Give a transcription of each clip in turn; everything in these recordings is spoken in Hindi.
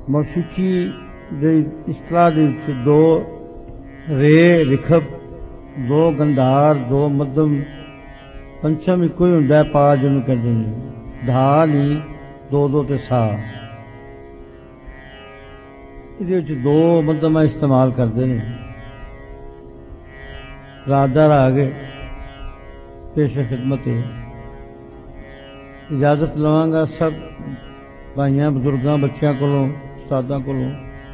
मौसीकी दे इस्तेलाह दे विच दो रे रिखब, दो गंधार, दो मध्यम, पंचम इक्को ही हुंदा है, पा जिहनूं कहंदे ने, धा नहीं, दो दो ते सा। इहदे विच दो मध्यमा इस्तेमाल करदे ने। रात दा राग है, पेश खिदमत है। इजाजत लवांगा सब भाइयों, बुजुर्गों, बच्चों कोलों, उस्तादां कोलों।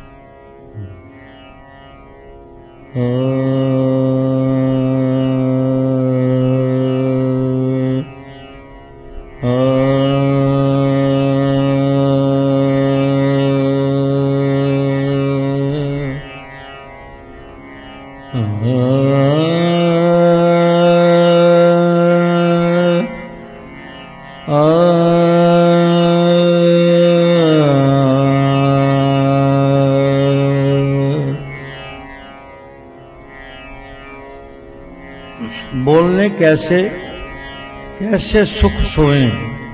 बोलने कैसे कैसे सुख सोए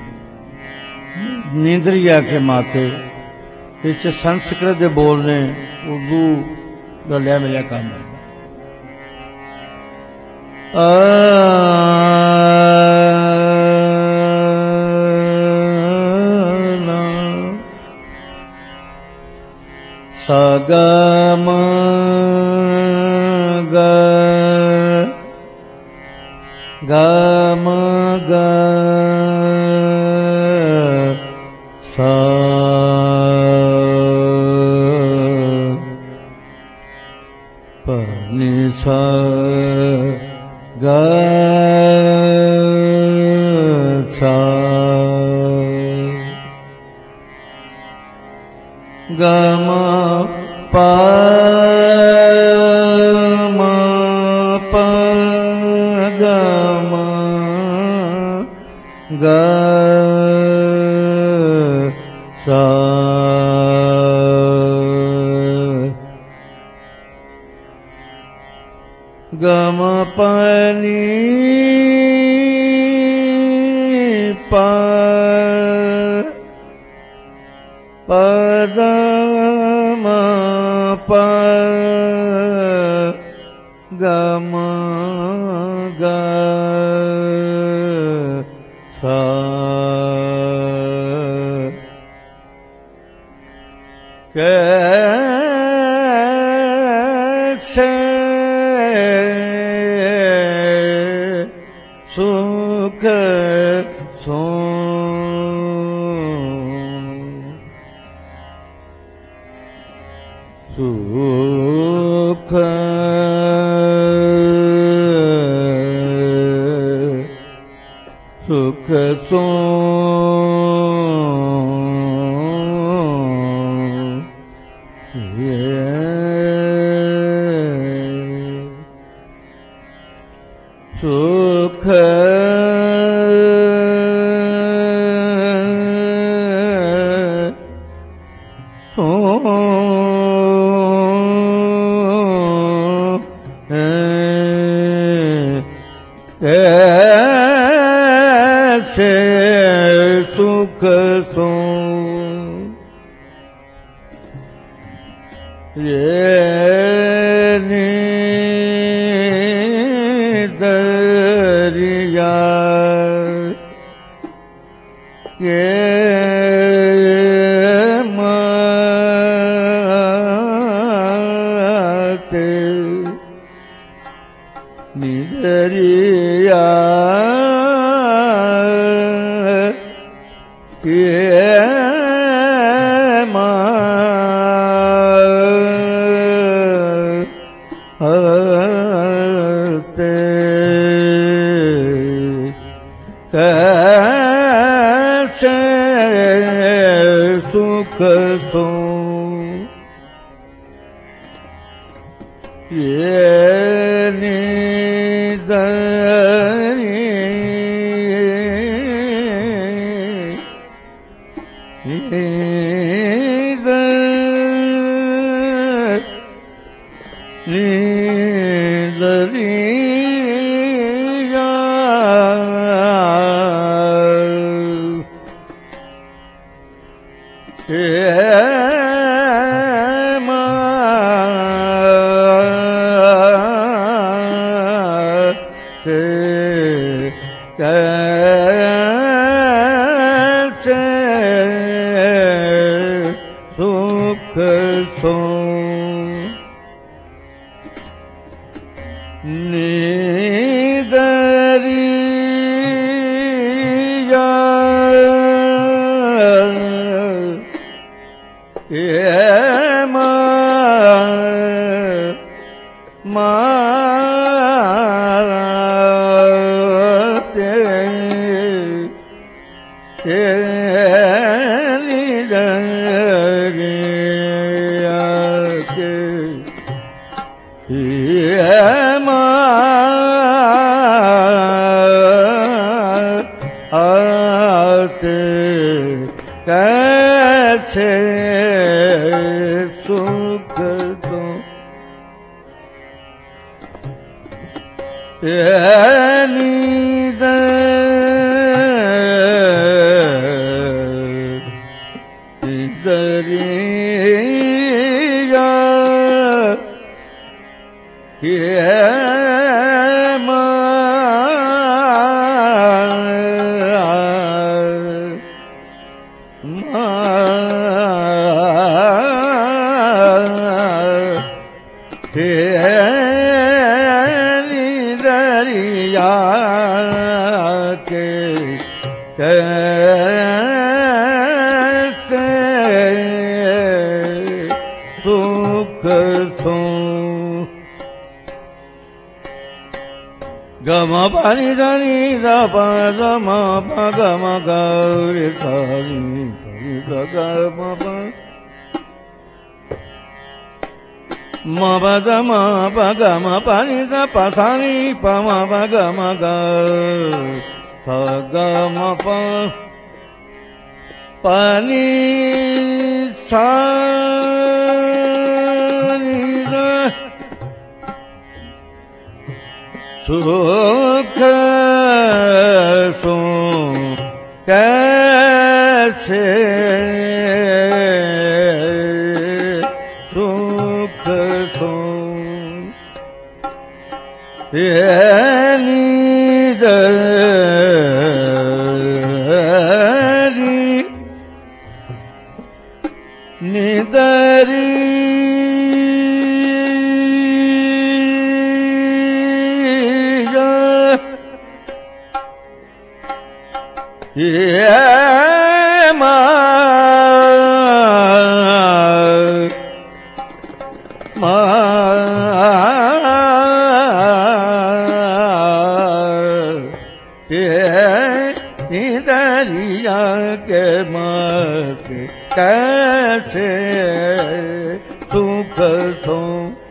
नींदरिया के माते, पिछे संस्कृत दे बोलने उर्दू गलिया मिलिया काम है। सगम गम ग सा पनि सा ग सा गम प ग सा गम पनि प पद म प गम ग सा कैसे सुख सो सुख सुख सो सुख सो ऐसे सुख सो ये दरिया के माते निदरिया के माते कैसे सुख सो ये सुख सो निदरिया कैसे सुख दो निदरिया निदरिया के कैसे सुख सो गम पानी धनी द ग म प ग म ग रे स रि ग ग म प म प द म प ग म प नि द प थ नि प म प ग म ग स ग म प प नि सा नि द सुख सो कैसे सुख सो निदरी निदरिया के मत कैसे सुख सो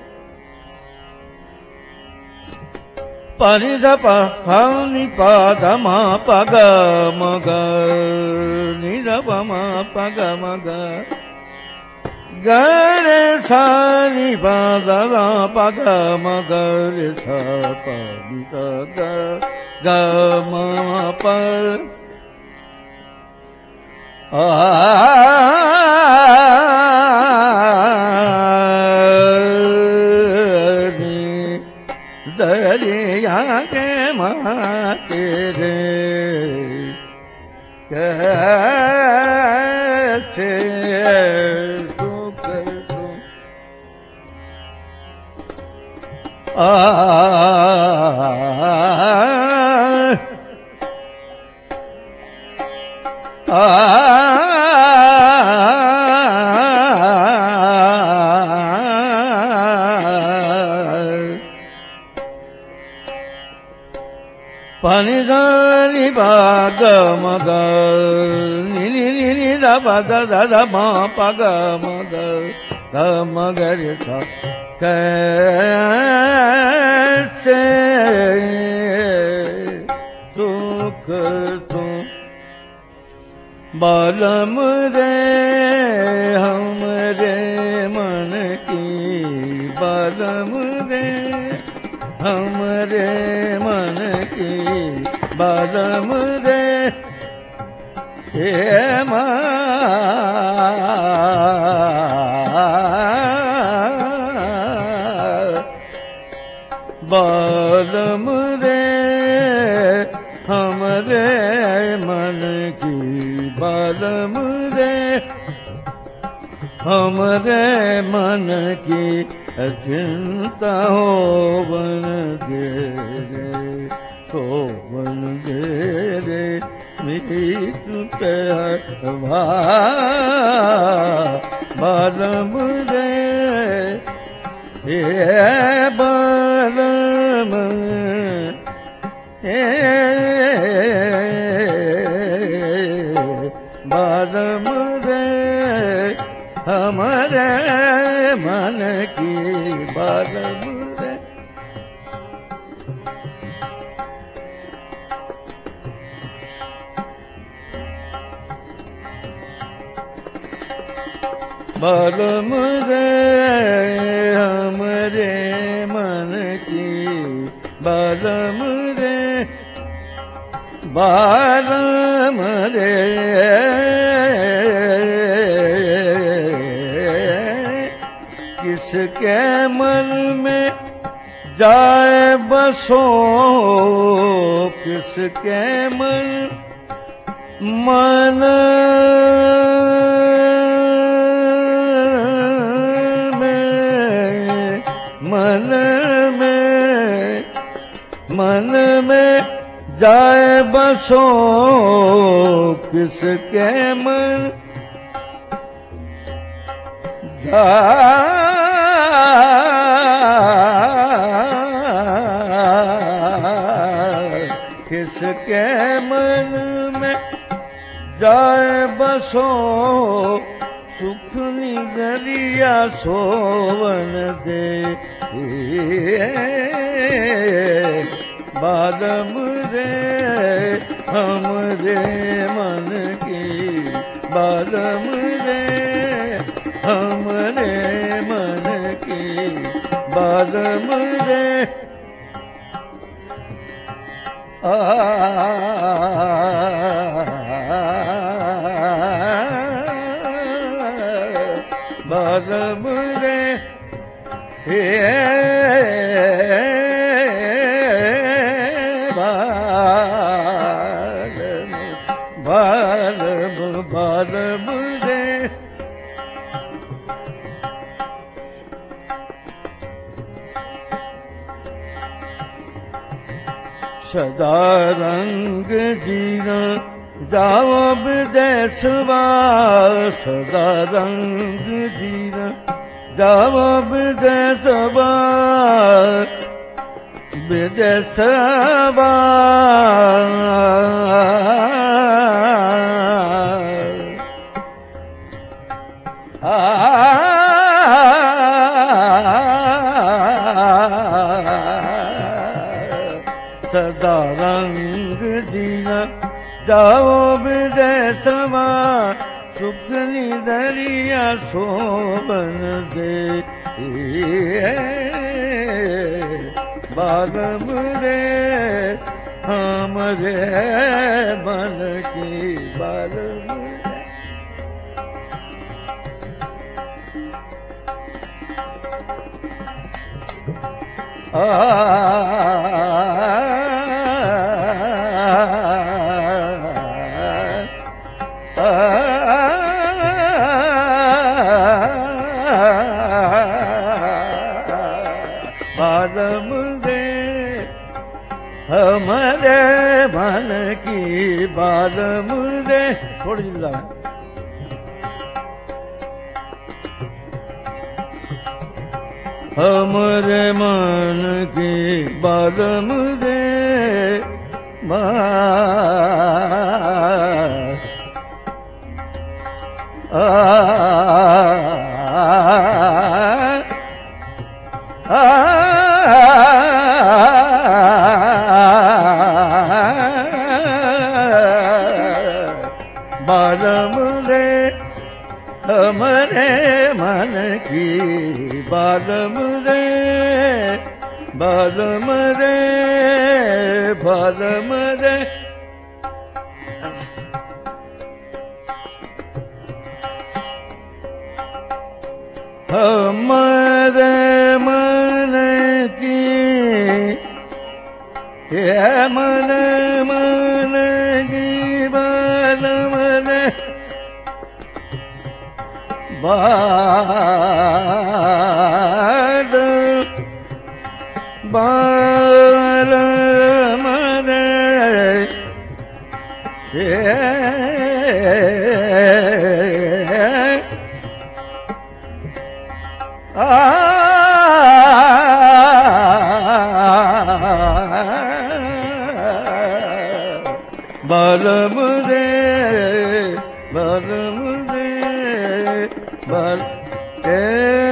pani da pa ha ni pa da ma pa ga ma ga ni da pa ma pa ga ma ga ga re sa ni pa da da pa ga ma ga re sa pa ni da ga ga ma pa दरिया के माते रे कैसे सुख सो pani da ni ba ga ma ga ni ni ni ni da ba da da da ma pa ga ma ga da ma ga re sa कैसे सुख सो बालम रे हमरे मन की बालम रे हमरे मन की बालम रे हे बालम रे हमरे मन की बालम रे हमरे मन की चिंता होवन दे रे, होवन दे रे मीतु पे बालम रे, हे बालम हे बालम रे, हमारे मन की बालम रे। बालम रे हमारे मन की बालम रे, बालम रे किसके मन में जाए बसो, किसके मन मन में जाए बसो, किसके मन किसके मन में जाए बसो, सुख निगरिया सोवन दे बालम रे, हमरे मन की बालम रे, हमरे मन की बालम रे। बालम रे हे बालम रे, सदा रंग जीना जाओ विदेशवा, सदा रंग जीना जाओ विदेशवा, विदेशवा सदा रंग जीना जाओ विदेशवा, सुख निदरिया सोवन दे बालम रे, हमरे मन की बालम रे। बालम रे हमारे मन की बालम रे, थोड़ी सी बता हमरे मन की बालम रे, बालम रे हमरे मन की बालम रे, बालम रे बालम रे। हमारे मन की मन मन की बालम रे, balım de